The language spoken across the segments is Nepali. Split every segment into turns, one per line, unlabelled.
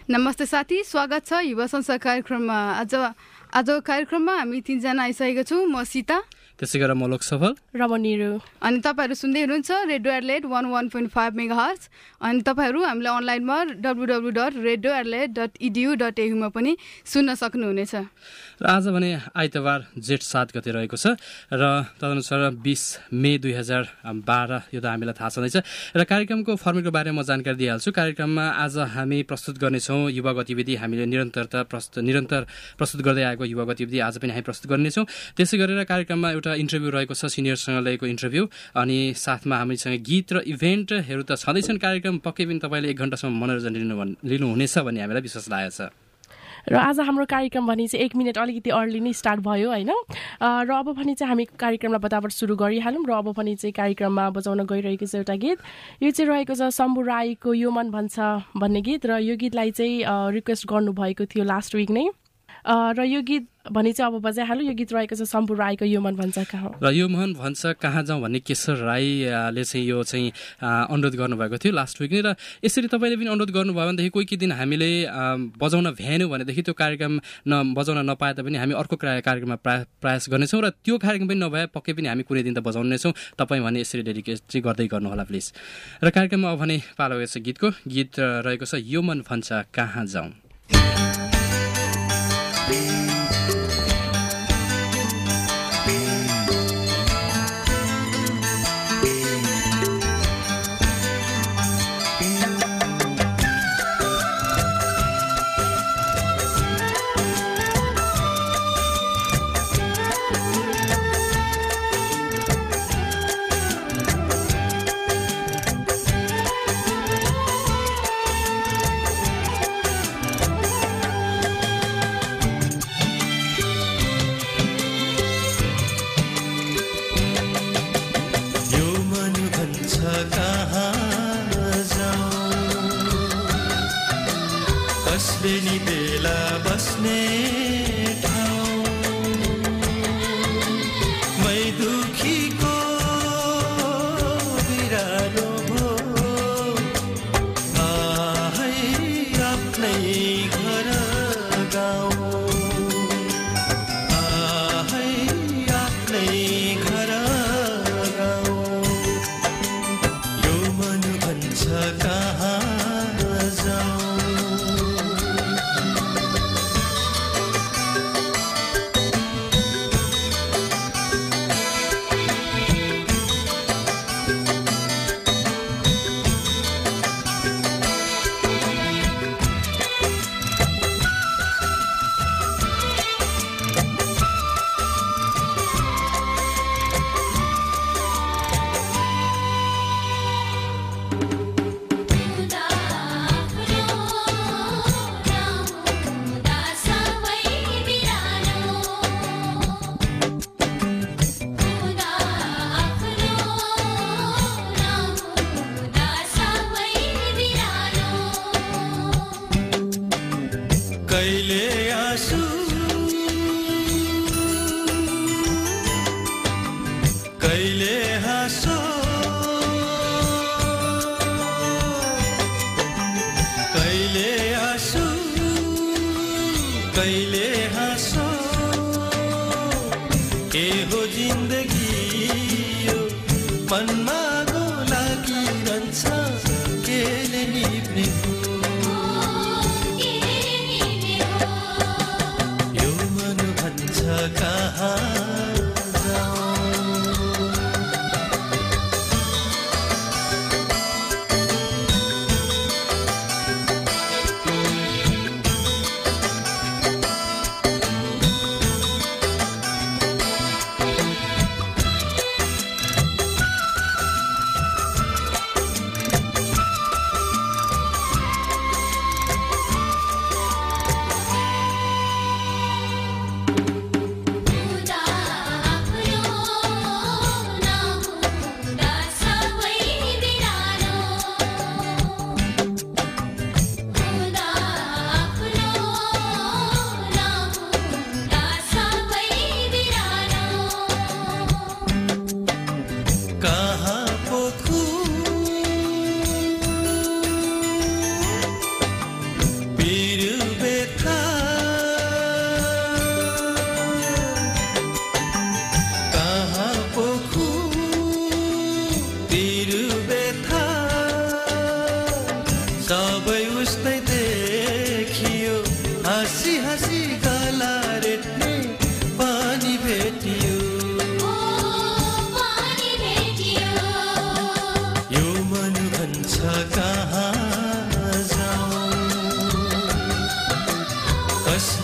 नमस्ते साथी, स्वागत छ युवा संसार कार्यक्रममा। आज कार्यक्रममा हामी 3 जना आइसकेका छौँ। म सीता,
त्यसै गरेर म लोकसफल
र म निरु।
अनि तपाईहरु सुन्दै हुनुहुन्छ रेडियो एडलेट 101.5 मेगाहर्ज। अनि तपाईहरु हामीलाई अनलाइनमा www.radioadelaide.edu.au मा पनि सुन्न सक्नुहुनेछ।
र आज भने आइतबार जेठ 7 गते रहेको छ र तदनुसार 20 मे 2012 यो त हामीलाई थाहा छँदैछ। र कार्यक्रमको फर्मेटको बारेमा म जानकारी दिइहाल्छु। कार्यक्रममा आज हामी प्रस्तुत गर्नेछौँ युवा गतिविधि। हामीले निरन्तर प्रस्तुत गर्दै आएको युवा गतिविधि आज पनि हामी प्रस्तुत गर्नेछौँ। त्यसै गरेर कार्यक्रममा एउटा इन्टरभ्यू रहेको छ, सिनियरसँग लिएको इन्टरभ्यू, अनि साथमा हामीसँग गीत र इभेन्टहरू त छँदैछन्। कार्यक्रम पक्कै पनि तपाईँले 1 घण्टासम्म मनोरञ्जन लिनुहुनेछ भन्ने हामीलाई विश्वास लागेको छ।
र आज हाम्रो कार्यक्रम भने चाहिँ 1 मिनट अलिकति अर्ली नै स्टार्ट भयो होइन। र अब भने चाहिँ हामी कार्यक्रमलाई बराबर सुरु गरिहालौँ। र अब भने चाहिँ कार्यक्रममा बजाउन गइरहेको छ एउटा गीत। यो चाहिँ रहेको छ शम्भु राईको यो मन भन्छ भन्ने गीत। र यो गीतलाई चाहिँ रिक्वेस्ट गर्नुभएको थियो लास्ट विक नै। र यो गीत भने चाहिँ अब बजाइहाल्यो। यो गीत रहेको छ शम्भु राईको यो मन भन्छ कहाँ।
र यो मन भन्छ कहाँ जाउँ भन्ने केशर राईले चाहिँ यो चाहिँ अनुरोध गर्नुभएको थियो लास्ट विक नै। र यसरी तपाईँले पनि अनुरोध गर्नुभयो भनेदेखि कोही दिन हामीले बजाउन भ्याएनौँ भनेदेखि त्यो कार्यक्रम बजाउन नपाए तापनि हामी अर्को कार्यक्रममा प्रयास गर्नेछौँ। र त्यो कार्यक्रम पनि नभए पक्कै पनि हामी कुनै दिन त बजाउनेछौँ। तपाईँ भने यसरी डेडिकेट चाहिँ गर्दै गर्नुहोला प्लिज। र कार्यक्रममा अब भने पालो छ गीतको। गीत रहेको छ यो मन भन्छ कहाँ जाउँ।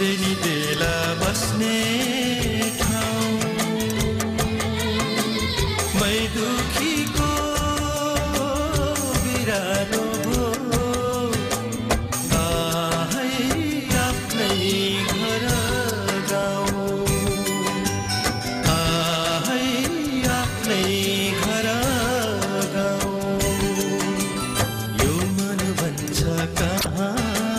बेनी बेला बस्ने ठाउँ मै दुखीको बिरालो हो आहै आफ्नै घर गाउँ आहै आफ्नै घर गाउँ यो मन भन्छ कहाँ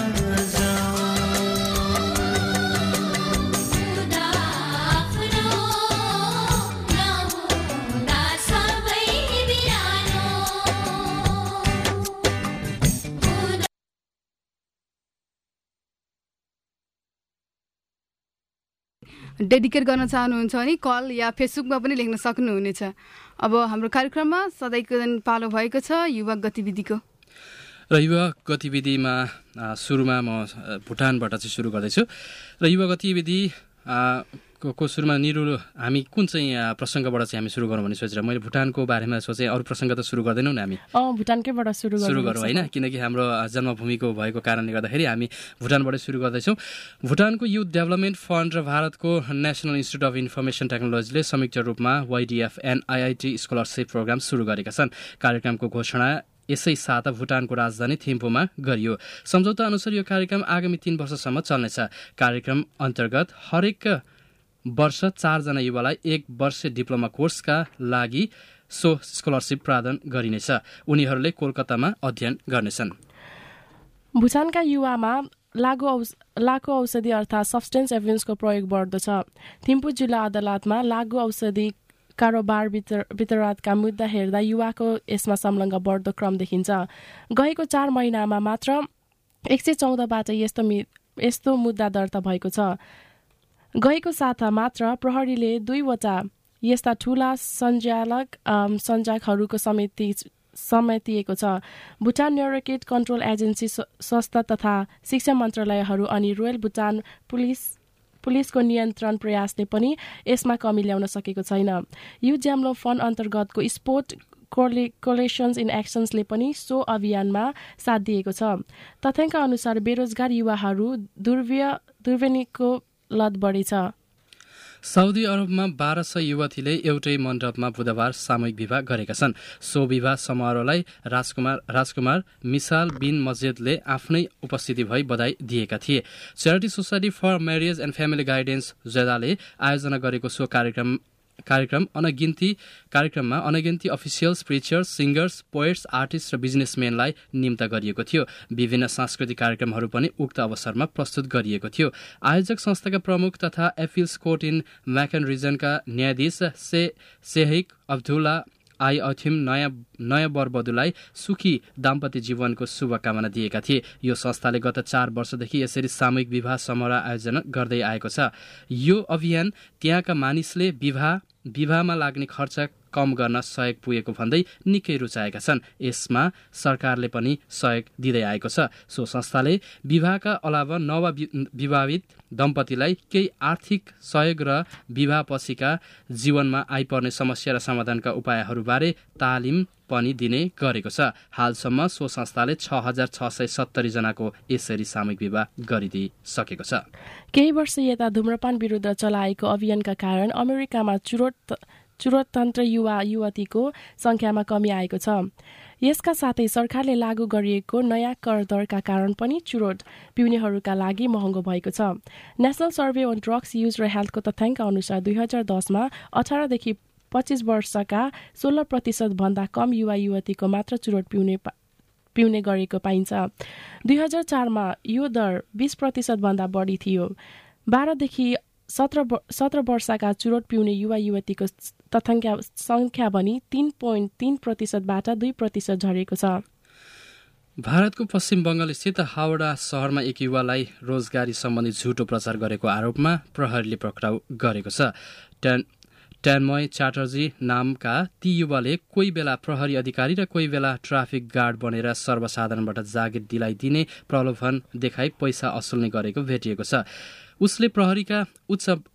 डेडिकेट गर्न चाहनुहुन्छ भने कल या फेसबुकमा पनि लेख्न सक्नुहुनेछ। अब हाम्रो कार्यक्रममा सधैँको दिन पालो भएको छ युवा गतिविधिको।
र युवा गतिविधिमा सुरुमा म भुटानबाट चाहिँ सुरु गर्दैछु। र युवा गतिविधि को सुरुमा निरु हामी कुन चाहिँ प्रसङ्गबाट चाहिँ हामी सुरु गरौँ भन्ने सोचेर मैले भुटानको बारेमा सोचेँ। अरू प्रसङ्ग त सुरु गर्दैनौँ नि हामी,
भुटानकैबाट सुरु
गरौँ होइन, किनकि हाम्रो जन्मभूमिको भएको कारणले गर्दाखेरि हामी भुटानबाटै सुरु गर्दैछौँ। भुटानको युथ डेभलपमेन्ट फन्ड र भारतको नेसनल इन्स्टिच्युट अफ इन्फर्मेसन टेक्नोलोजीले संयुक्त रूपमा YDF and IIT scholarship programme सुरु गरेका छन्। कार्यक्रमको घोषणा यसै साता भुटानको राजधानी थिम्पूमा गरियो। सम्झौता अनुसार यो कार्यक्रम आगामी 3 वर्षसम्म चल्नेछ। कार्यक्रम अन्तर्गत हरेक वर्ष 4 जना युवालाई 1 वर्ष डिप्लोमा कोर्सका लागि सो स्कलरसिप प्रदान गरिनेछ। उनीहरूले कोलकातामा अध्ययन गर्नेछन्।
भुटानका युवामा लागु औषधि अर्थात् सब्सटेन्स एब्युजको प्रयोग बढ्दो छ। थिम्पू जिल्ला अदालतमा लागु औषधि कारोबार वितरणका मुद्दा हेर्दा युवाको यसमा संलग्न बढ्दो क्रम देखिन्छ। गएको 4 महिनामा मात्र 114बाट यस्तो मुद्दा दर्ता भएको छ। गएको साता मात्र प्रहरीले 2वटा यस्ता ठूला सञ्जालहरूको समेटिएको छ। भुटान न्युरोकेट कन्ट्रोल एजेन्सी, स्वास्थ्य तथा शिक्षा मन्त्रालयहरू अनि रोयल भुटान पुलिसको नियन्त्रण प्रयासले पनि यसमा कमी ल्याउन सकेको छैन। यु ज्याम्लो फन्ड अन्तर्गतको स्पोर्ट कोलेसन्स इन एक्सन्सले पनि सो अभियानमा साथ दिएको छ। तथ्याङ्क अनुसार बेरोजगार युवाहरू दुर्व्यसनको लत बढी छ।
साउदी अरबमा 1200 युवतीले एउटै मण्डपमा बुधबार सामूहिक विवाह गरेका छन्। सो विवाह समारोहलाई राजकुमार मिसाल बिन मस्जिदले आफ्नै उपस्थिति भई बधाई दिएका थिए। Charity society for marriage and family guidance जेदाले आयोजना गरेको सो कार्यक्रममा अनगिन्ती officials, preachers, singers, poets, artist र बिजनेसम्यानलाई निम्त गरिएको थियो। विभिन्न सांस्कृतिक कार्यक्रमहरू पनि उक्त अवसरमा प्रस्तुत गरिएको थियो। आयोजक संस्थाका प्रमुख तथा एपिल्स कोर्ट इन म्याकन रिजनका न्यायाधीश शेख अब्दुल्ला आई अथिम नयाँ वरवधुलाई सुखी दाम्पत्य जीवनको शुभकामना दिएका थिए। यो संस्थाले गत 4 वर्षदेखि यसरी सामूहिक विवाह समारोह आयोजना गर्दै आएको छ। यो अभियान त्यहाँका मानिसले विवाहमा लाग्ने खर्च कम गर्न सहयोग पुगेको भन्दै निकै रुचाएका छन्। यसमा सरकारले पनि सहयोग दिँदै आएको छ। सो संस्थाले विवाहका अलावा नवविवाहित दम्पतिलाई केही आर्थिक सहयोग र विवाहपछिका जीवनमा आइपर्ने समस्या र समाधानका उपायहरूबारे तालिम पनि दिने गरेको छ। हालसम्म सो संस्थाले 6670 जनाको यसरी सामूहिक विवाह गरिदिइसकेको छ।
केही वर्ष यता धूम्रपान विरुद्ध चलाएको अभियानका कारण अमेरिकामा चुरोटतन्त्र युवा-युवतीको संख्यामा कमी आएको छ। यसका साथै सरकारले लागू गरिएको नयाँ कर दरका कारण पनि चुरोट पिउनेहरूका लागि महँगो भएको छ। National survey on drugs use र हेल्थको तथ्याङ्क अनुसार 2010मा 18 देखि 25 वर्षका 16% भन्दा कम युवा-युवतीको मात्र चुरोट पिउने गरेको पाइन्छ। 2004मा यो दर 20% भन्दा बढी थियो। 12 देखि 17 वर्षका चुरोट पिउने युवा-युवतीको संख्या पनि 3.3%बाट 2% झरेको छ।
भारतको पश्चिम बङ्गाल स्थित हावडा शहरमा एक युवालाई रोजगारी सम्बन्धी झुटो प्रचार गरेको आरोपमा प्रहरीले पक्राउ गरेको छ। टन्मय च्याटर्जी नामका ती युवाले कोही बेला प्रहरी अधिकारी र कोही बेला ट्राफिक गार्ड बनेर सर्वसाधारणबाट जागिर दिलाइदिने प्रलोभन देखाई पैसा असुल्ने गरेको भेटिएको छ। उसले प्रहरीका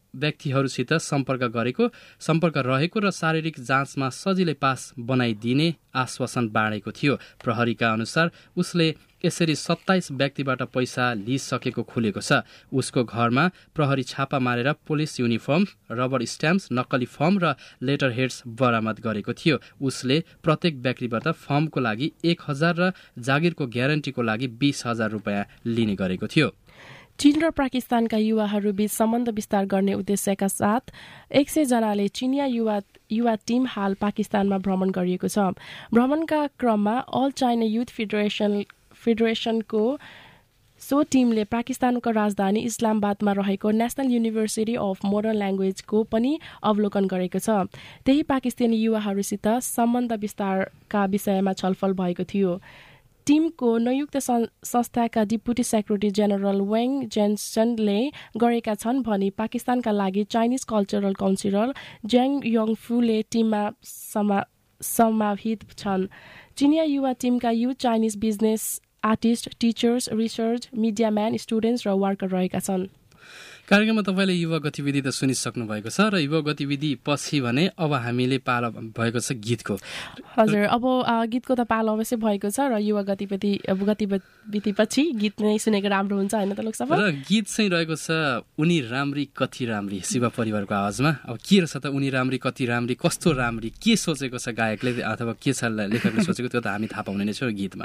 व्यक्तिहरूसित सम्पर्क रहेको र शारीरिक जाँचमा सजिलै पास बनाइदिने आश्वासन बाँडेको थियो। प्रहरीका अनुसार उसले यसरी 27 व्यक्तिबाट पैसा लिइसकेको खुलेको छ। उसको घरमा प्रहरी छापा मारेर पुलिस युनिफर्म, रबर स्ट्याम्प्स, नक्कली फर्म र लेटर हेड्स बरामद गरेको थियो। उसले प्रत्येक व्यक्तिबाट फर्मको लागि 1000 र जागिरको ग्यारेन्टीको लागि 20,000 रुपियाँ लिने गरेको थियो।
चीन र पाकिस्तानका युवाहरूबीच सम्बन्ध विस्तार गर्ने उद्देश्यका साथ 100 जनाले चिनिया युवा टिम हाल पाकिस्तानमा भ्रमण गरिएको छ। भ्रमणका क्रममा अल चाइना युथ फेडरेशनको सो टिमले पाकिस्तानको राजधानी इस्लामाबादमा रहेको नेशनल युनिभर्सिटी अफ मोडर्न ल्याङ्ग्वेजको पनि अवलोकन गरेको छ। त्यही पाकिस्तानी युवाहरूसित सम्बन्ध विस्तारका विषयमा छलफल भएको थियो। टिमको संयुक्त संस्थाका डिप्युटी सेक्रेटरी जेनरल वेङ जेन्सनले गरेका छन् भनी पाकिस्तानका लागि चाइनिज कल्चरल काउन्सिलर ज्याङ यङफूले टिममा समाहित छन्। चिनिया युवा टिमका youth Chinese business artist, teachers, research, media man, students र वर्कर रहेका छन्।
कार्यक्रममा तपाईँले युवा गतिविधि त सुनिसक्नु भएको छ र युवा गतिविधि पछि भने अब हामीले पालो भएको छ गीतको।
हजुर, अब गीतको त पालो अवश्य भएको छ र युवा गतिविधि पछि गीत नै सुनेको राम्रो हुन्छ होइन त लोकसभा।
र गीत चाहिँ रहेको छ उनी राम्री कति राम्री, शिव परिवारको आवाजमा। अब के रहेछ त उनी राम्री कति राम्री, कस्तो राम्री, के सोचेको छ गायकले अथवा के छ लेखकले सोचेको, त्यो त हामी थाहा पाउने नै छौँ गीतमा।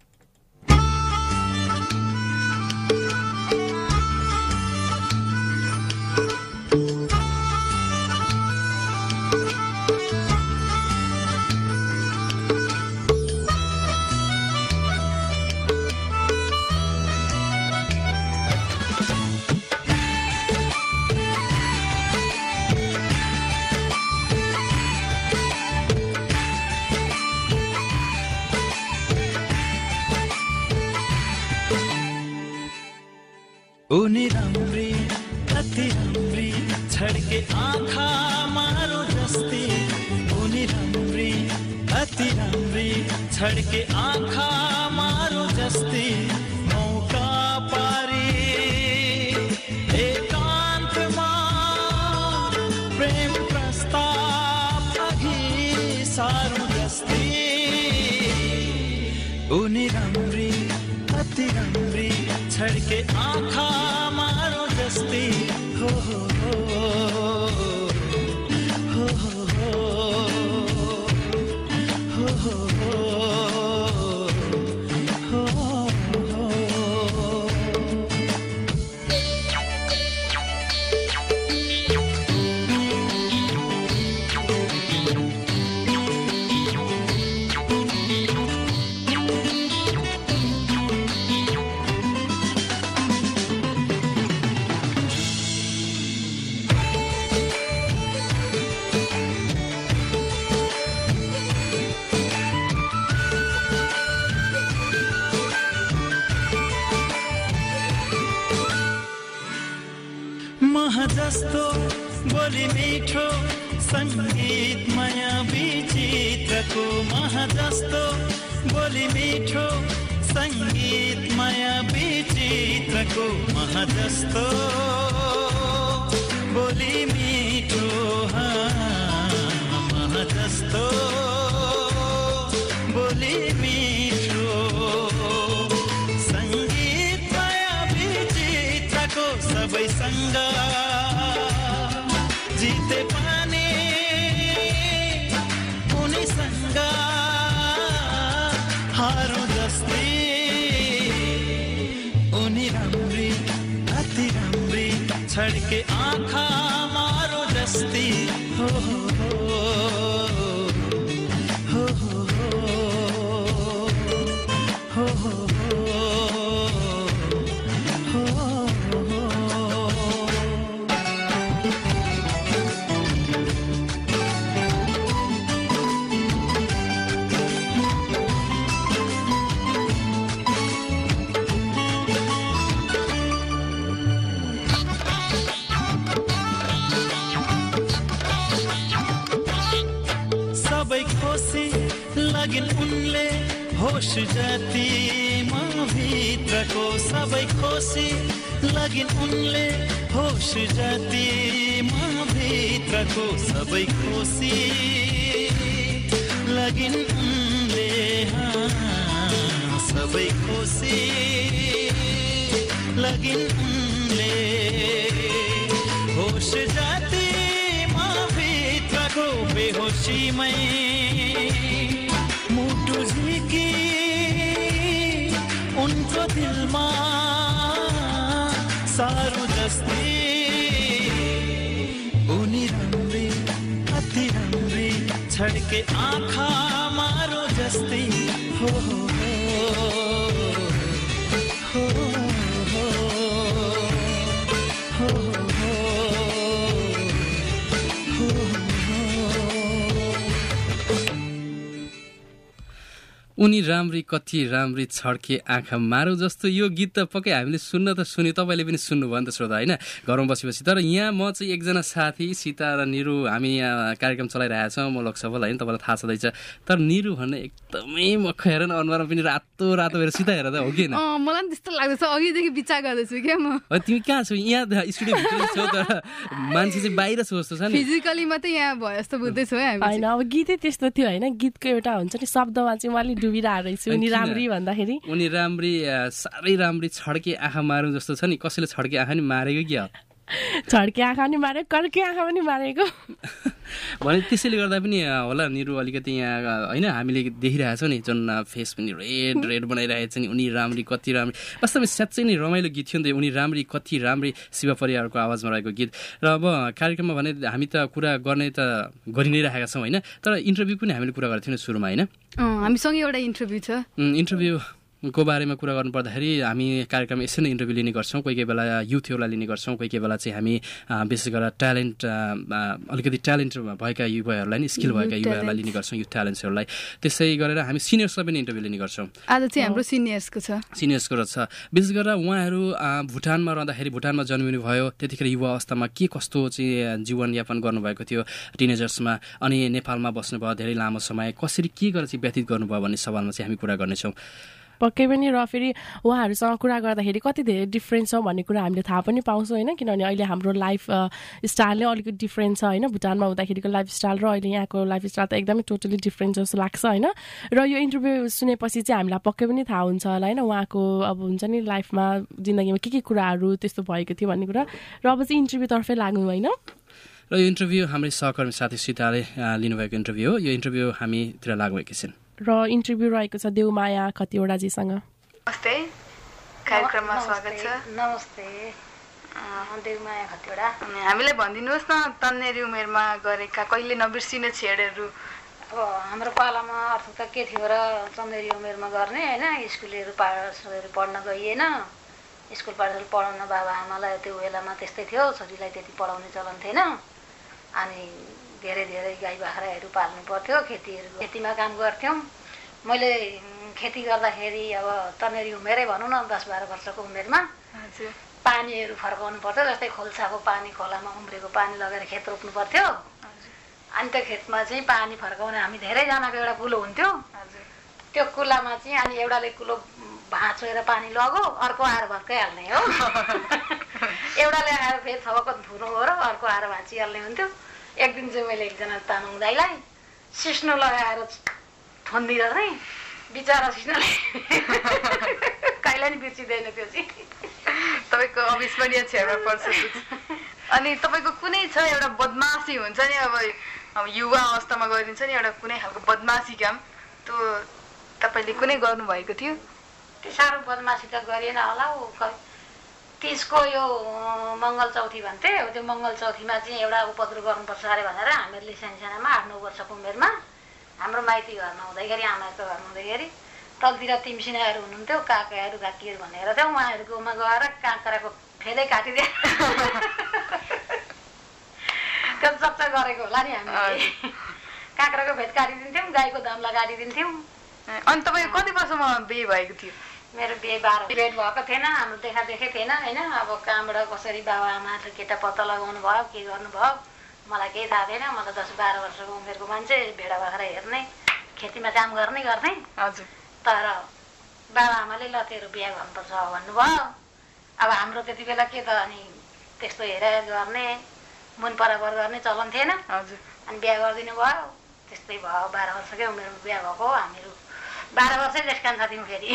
उनी राम्री कति राम्री छड्के आँखा मारो जस्ती, उनी राम्री कति राम्री छड्के आँखा मारो जस्ती, मौका पारी एकान्तमा प्रेम प्रस्ताव अघि सारो जस्ती, उनी राम्री कति राम्री छड्के आँखा मारो जस्ती, हो हो हो हो हो हो हो हो। जस्तो बोली मिठो सङ्गीतमय विचित्रको, जस्तो बोली मिठो सङ्गीतमय विचित्रको, जस्तो बोली मिठो, जस्तो बोली मिठो सङ्गीतमय विचित्रको, सबैसँग जिते पानी उनीसँग हारो जस्तै, उनी राम्री अति राम्री छड्के आँखा मारो जस्ती, हो हो हो हो हो हो हो। लगिन उनले होश जति म भित्र भित्रको सबै खुसी लगिन उनले होस जातिमा भित्रको सबै खुसी लगिन उनले सबै खुसी लगिन उनले होस जातिमा भित्रको बेहोसीमै मुटु झिकी उनको दिलमा सारो जस्तै उनी राम्री अति राम्री छड्के आँखा मारो जस्तै हो हो हो हो
उनी राम्री कति राम्री छड्के आँखा मारौ जस्तो यो गीत त पक्कै हामीले सुन्न त सुन्यो, तपाईँले पनि सुन्नुभयो नि त श्रोता होइन, घरमा बसी तर यहाँ म चाहिँ एकजना साथी सीता र निरु हामी यहाँ कार्यक्रम चलाइरहेको छौँ, म लोकसभा होइन, तपाईँलाई थाहा छँदैछ। तर निरु भन्ने एकदमै मख हेर न, अनुहारमा पनि रातो रातो हेर सीता हेर त हो कि
मलाई पनि त्यस्तो लाग्दैछ, अघिदेखि विचार गर्दैछु क्या म।
तिमी कहाँ छौ? यहाँ स्टुडियो भित्र छौ तर मान्छे चाहिँ बाहिर छौ जस्तो छ नि,
फिजिकली मात्रै यहाँ भयो जस्तो बुझ्दैछु है
होइन। अब गीतै त्यस्तो थियो होइन, गीतको एउटा हुन्छ नि शब्दमा चाहिँ उहाँले डुबिरहेको रहेछ उनी राम्री भन्दाखेरि।
उनी राम्री साह्रै राम्री छड्के आँखा मारौँ जस्तो छ नि, कसैले छड्के आँखा नि मारेको क्या,
छड्के आँखा पनि मारेको कर्के आँखा पनि मारेको
भने त्यसैले गर्दा पनि होला निरु अलिकति यहाँ होइन हामीले देखिरहेछौँ नि, जुन फेस पनि रेड रेड बनाइरहेको छ नि, उनी राम्री कति राम्री। वास्तवमा साँच्चै नै रमाइलो गीत थियो नि त, उनी राम्री कति राम्री, शिव परिवारको आवाजमा रहेको गीत। र अब कार्यक्रममा भने हामी त कुरा गर्ने त गरि नै राखेका छौँ होइन, तर इन्टरभ्यू पनि हामीले कुरा गरेको थियौँ सुरुमा होइन,
हामीसँग एउटा इन्टरभ्यू छ।
इन्टरभ्यूको बारेमा कुरा गर्नु पर्दाखेरि हामी कार्यक्रम यसरी नै इन्टरभ्यू लिने गर्छौँ, कोही कोही बेला युथहरूलाई लिने गर्छौँ, कोही कोही बेला चाहिँ हामी विशेष गरेर अलिकति ट्यालेन्ट भएका युवाहरूलाई नि, स्किल भएका युवाहरूलाई लिने गर्छौँ, युथ ट्यालेन्ट्सहरूलाई। त्यसै गरेर हामी सिनियर्सलाई पनि इन्टरभ्यू लिने गर्छौँ।
आज चाहिँ हाम्रो सिनियर्सको छ, सिनियर्सको
छ। विशेष गरेर उहाँहरू भुटानमा रहँदाखेरि, भुटानमा जन्मिनु भयो, त्यतिखेर युवा अवस्थामा के कस्तो चाहिँ जीवनयापन गर्नुभएको थियो टिनेजर्समा, अनि नेपालमा बस्नुभयो धेरै लामो समय, कसरी के गरेर चाहिँ व्यतीत गर्नुभयो भन्ने सवालमा चाहिँ हामी कुरा गर्नेछौँ।
पक्कै पनि। र फेरि उहाँहरूसँग कुरा गर्दाखेरि कति धेरै डिफ्रेन्स छ भन्ने कुरा हामीले थाहा पनि पाउँछौँ होइन, किनभने अहिले हाम्रो लाइफ स्टाइल नै अलिकति डिफ्रेन्ट छ होइन, भुटानमा हुँदाखेरिको लाइफ स्टाइल र अहिले यहाँको लाइफ स्टाइल त एकदमै टोटली डिफ्रेन्ट जस्तो लाग्छ होइन। र यो इन्टरभ्यू सुनेपछि चाहिँ हामीलाई पक्कै पनि थाहा हुन्छ होला होइन, उहाँको अब हुन्छ नि लाइफमा जिन्दगीमा के कुराहरू त्यस्तो भएको थियो भन्ने कुरा। र अब चाहिँ इन्टरभ्यूतर्फै लाग्नु होइन।
र यो इन्टरभ्यू हाम्रै सहकर्मी साथी सीताले लिनुभएको इन्टरभ्यू हो, यो इन्टरभ्यू हामीतिर लाग्नु एकैछिन।
र इन्टरभ्यू रहेको छ देवमाया खतिवडाजीसँग।
नमस्ते, कार्यक्रममा स्वागत छ।
नमस्ते, देवमाया खतिवडा।
हामीलाई भनिदिनुहोस् न, तन्नेरी उमेरमा गरेका कहिले नबिर्सिने छेडहरू।
अब हाम्रो पालामा अर्थ त के थियो र, तन्नेरी उमेरमा गर्ने होइन, स्कुलहरू पाठशालाहरू पढ्न गइएन, स्कुल पाठशाला पढाउन बाबा आमालाई त्यो बेलामा त्यस्तै थियो, छोरीलाई त्यति पढाउने चलन थिएन, अनि धेरै धेरै गाई बाख्राहरू पाल्नु पर्थ्यो, खेतीमा काम गर्थ्यौँ। मैले खेती गर्दाखेरि अब तन्नेरी उमेरै भनौँ न, 10-12 वर्षको उमेरमा पानीहरू फर्काउनु पर्थ्यो, जस्तै खोल्साको पानी खोलामा उम्रेको पानी लगेर खेत रोप्नु पर्थ्यो। अनि त्यो खेतमा चाहिँ पानी फर्काउने हामी धेरैजनाको एउटा कुलो हुन्थ्यो, त्यो कुलामा चाहिँ अनि एउटाले कुलो भाँचेर पानी लगो, अर्को आएर भत्काइहाल्ने हो, एउटाले आएर फेरि थपक्क धुनु हो र अर्को आएर भाँचिहाल्ने हुन्थ्यो। एक दिन चाहिँ मैले एकजना तामाङ दाइलाई सिस्नो लगाएर थन्दिएर चाहिँ बिचरा सिस्नोले कहिले नि बिर्सिँदैन त्यो चाहिँ।
तपाईँको अविस्मरणीय छेडमा पर्छ। अनि तपाईँको कुनै छ एउटा बदमासी हुन्छ नि, अब युवा अवस्थामा गरिन्छ नि एउटा कुनै खालको बदमासी काम, त्यो तपाईँले कुनै गर्नुभएको थियो?
त्यो साह्रो बदमासी त गरिएन होला। 30को यो मङ्गल चौथी भन्थे, त्यो मङ्गल चौथीमा चाहिँ एउटा उपद्रो गर्नुपर्छ अरे भनेर हामीहरूले सानसानामा 8-9 वर्षको उमेरमा हाम्रो माइती घरमा हुँदाखेरि, आमाको घरमा हुँदाखेरि तलतिर तिमसिनाहरू हुनुहुन्थ्यो, काकाहरू काकीहरू भनेर थियो, उहाँहरूकोमा गएर काँक्राको फेदै काटिदिए त्यो चक्चा गरेको होला नि हामीले। काँक्राको फेद काटिदिन्थ्यौँ, गाईको दाम्ला काटिदिन्थ्यौँ।
अनि तपाईँको कति वर्षमा बिहे भएको थियो?
मेरो बिहे 12 भेट भएको थिएन, हाम्रो देखादेखै थिएन होइन। अब कहाँबाट कसरी बाबा आमाले केटा पत्ता लगाउनु भयो, के गर्नुभयो मलाई केही थाहा थिएन। म त 10-12 वर्षको उमेरको मान्छे, भेडा बाख्रा हेर्ने, खेतीमा काम गर्ने गर्थेँ।
हजुर।
तर बाबाआमाले ल तेरो बिहा गर्नुपर्छ भन्नुभयो। अब हाम्रो त्यति बेला के त अनि त्यस्तो हेरेर गर्ने मन परापर गर्ने चलन थिएन।
हजुर
अनि बिहा गरिदिनु भयो। त्यस्तै भयो 12 वर्षकै उमेरमा बिहा भएको। हामीहरू 12 वर्षै जेठकान साथी फेरि।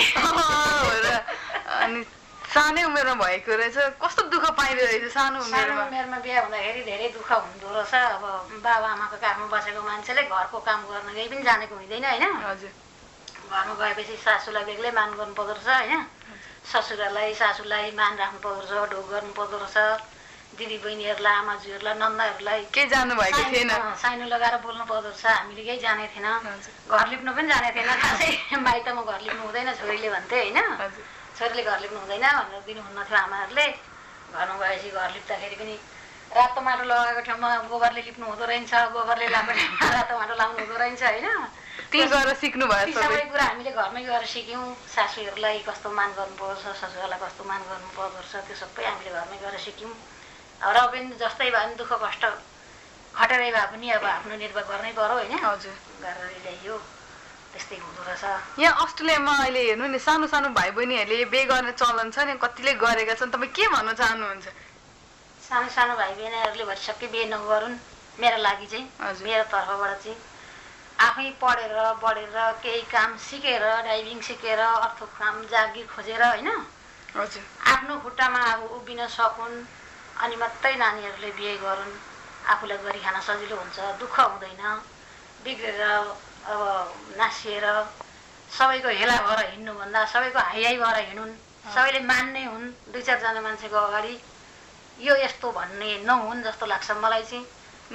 अनि सानै उमेरमा भएको रहेछ। कस्तो दुःख पाइँदो रहेछ सानो
उमेरमा बिहा हुँदाखेरि धेरै दुःख हुँदो रहेछ। अब बाबाआमाको काखमा बसेको मान्छेले घरको काम गर्न केही पनि जानेको हुँदैन होइन।
हजुर
घरमा गएपछि सासूलाई बेग्लै मान गर्नु पर्दो रहेछ होइन। ससुरालाई सासूलाई मान राख्नु पर्दो रहेछ, ढोक गर्नु पर्दो रहेछ। दिदी बहिनीहरूलाई आमाजुहरूलाई नन्दाहरूलाई
केही जान्नु भएको थिएन।
साइनो लगाएर बोल्नु पर्दो रहेछ। हामीले केही जाने थिएन। घर लिप्नु पनि जाने थिएन। खासै माइतमा घर लिप्नु हुँदैन छोरीले भन्थे होइन। छोरीले घर लिप्नु हुँदैन भनेर दिनुहुन्न थियो आमाहरूले। घरमा गएपछि घर लिप्दाखेरि पनि रातो माटो लगाएको ठाउँमा गोबरले लिप्नु हुँदो रहेछ, गोबरले लगाएको ठाउँमा रातो माटो लाउनु हुँदो रहेछ होइन।
त्यही गएर सिक्नु भयो
सबै कुरा हामीले घरमै गएर सिक्यौँ। सासूहरूलाई कस्तो मान गर्नुपर्छ, ससुरालाई कस्तो मान गर्नुपर्दो रहेछ त्यो सबै हामीले घरमै गएर सिक्यौँ। र पनि जस्तै भए पनि दुःख कष्ट खटेरै भए पनि अब आफ्नो निर्वाह गर्नै पर्यो होइन।
हजुर
गरेर ल्याइयो त्यस्तै हुँदो रहेछ।
यहाँ अस्ट्रेलियामा अहिले हेर्नु नि सानो सानो भाइ बहिनीहरूले बिहे गर्ने चलन छ नि, कतिले गरेका छन्। तपाईँ के भन्न चाहनुहुन्छ?
सानो सानो भाइ बहिनीहरूले भरिसक्कै बिहे नगरून् मेरो लागि चाहिँ। मेरो तर्फबाट चाहिँ आफै पढेर बढेर केही काम सिकेर ड्राइभिङ सिकेर अर्थो काम जागिर खोजेर होइन
हजुर
आफ्नो खुट्टामा अब उभिन सकुन् अनि मात्रै नानीहरूले बिहे गरून्। आफूलाई गरी खान सजिलो हुन्छ, दुःख हुँदैन, बिग्रेर अब नासिएर सबैको हेला भएर हिँड्नुभन्दा सबैको हाई भएर हिँडुन्। सबैले मान्ने हुन्। 2-4 जना मान्छेको अगाडि यो यस्तो भन्ने नहुन् जस्तो लाग्छ मलाई चाहिँ।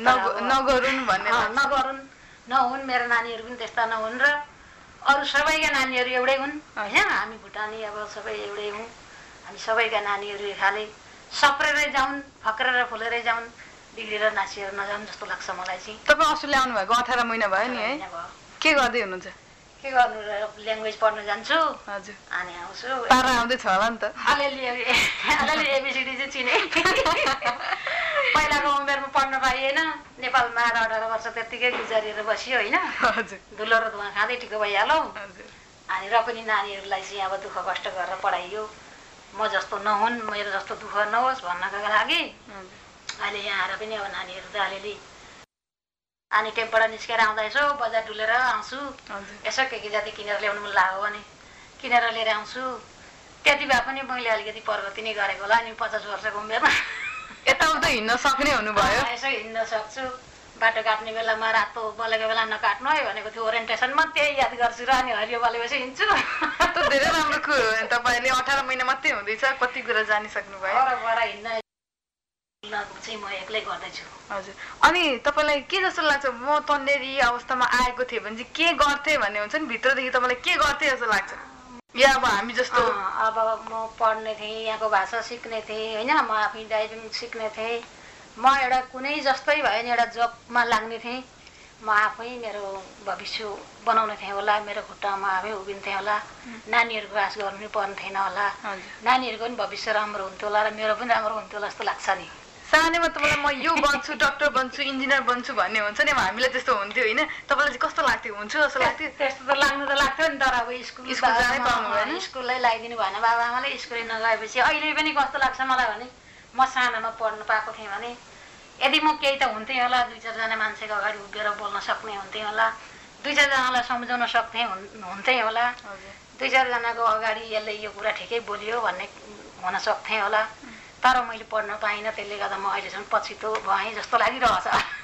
नगरून् भन्ने
नगरून् नहुन्। मेरो नानीहरू पनि त्यस्ता नहुन् र अरू सबैका नानीहरू एउटै हुन् होइन। हामी भुटानी अब सबै एउटै हौँ। हामी सबैका नानीहरू खालि सप्रेरै जाउन्, फक्रेर फुलेरै जाउन्, बिग्रेर नासिएर नजाउन् जस्तो लाग्छ मलाई चाहिँ।
तपाईँ अस्ट्रेलिया आउनु भएको 18 महिना भयो नि है? के गर्दै हुनुहुन्छ?
के गर्नु र ल्याङ्ग्वेज पढ्न जान्छु।
हजुर
अनि आउँछु।
पारा आउँदैछ होला नि त?
अलिअलि एबिसिडी चाहिँ चिने। पहिलाको उमेरमा पढ्न पाइएन। नेपालमा 18 वर्ष त्यत्तिकै गुजारिएर बसियो होइन।
हजुर
धुलो र धुवा खाँदै ठिक भइहाल्यो। अनि र पनि नानीहरूलाई चाहिँ अब दुःख कष्ट गरेर पढाइयो। म जस्तो नहुन्, मेरो जस्तो दुःख नहोस् भन्नका लागि अहिले यहाँ आएर पनि अब नानीहरू त अलिअलि अनि टेपबाट निस्केर आउँदा यसो बजार डुलेर आउँछु। यसो के जाति किनेर ल्याउनु मन लाग्यो भने किनेर लिएर आउँछु। त्यति भए पनि मैले अलिकति प्रगति नै गरेको होला नि 50 वर्षको उमेरमा।
यताउता हिँड्न सक्ने हुनुभयो?
यसो हिँड्न सक्छु। बाटो काट्ने बेलामा रातो बलेको बेला नकाट्नु है भनेको थियो ओरिएन्टेसनमा, त्यही याद गर्छु र अनि हरियो बलेपछि हिँड्छु।
त्यो धेरै राम्रो कुरो हो। तपाईँले 18 महिना मात्रै हुँदैछ, कति कुरा जानिसक्नु भयो।
वरपर हिँड्न चाहिँ म एक्लै गर्दैछु।
हजुर अनि तपाईँलाई के जस्तो लाग्छ? म तन्नेरी अवस्थामा आएको थिएँ भने चाहिँ के गर्थेँ भन्ने हुन्छ नि, भित्रदेखि तपाईँलाई के गर्थेँ जस्तो लाग्छ? या अब हामी जस्तो
अब म पढ्ने थिएँ, यहाँको भाषा सिक्ने थिएँ होइन। म आफै ड्राइभिङ सिक्ने थिएँ। म एउटा कुनै जस्तै भयो नि एउटा जबमा लाग्ने थिएँ। म आफै मेरो भविष्य बनाउने थिएँ होला। मेरो खुट्टामा आफै उभिन्थेँ होला। नानीहरूको आश गर्नु पर्ने थिएन होला। नानीहरूको पनि भविष्य राम्रो हुन्थ्यो होला र मेरो पनि राम्रो हुन्थ्यो होला जस्तो लाग्छ नि।
सानैमा तपाईँलाई म यो बन्छु, डक्टर बन्छु, इन्जिनियर बन्छु भन्ने हुन्छ नि, हामीलाई त्यस्तो हुन्थ्यो होइन? तपाईँलाई चाहिँ कस्तो लाग्थ्यो? हुन्छु जस्तो लाग्थ्यो?
त्यस्तो त लाग्नु त लाग्थ्यो नि, तर अब स्कुल
जानै पाउनु भएन।
स्कुललाई लगाइदिनु भएन बाबाआमाले। स्कुलै नगएपछि अहिले पनि कस्तो लाग्छ मलाई भने म सानोमा पढ्नु पाएको थिएँ भने यदि म केही त हुन्थेँ होला। 2-4 जना मान्छेको अगाडि उभिएर बोल्न सक्ने हुन्थेँ होला। 2-4 जनालाई सम्झाउन सक्ने हुन्थेँ होला। 2-4 जनाको अगाडि यसले यो कुरा ठिकै बोलियो भन्ने हुन सक्थेँ होला। तर मैले पढ्न पाइनँ। त्यसले गर्दा म अहिलेसम्म पछितो भएँ जस्तो लागिरहेछ।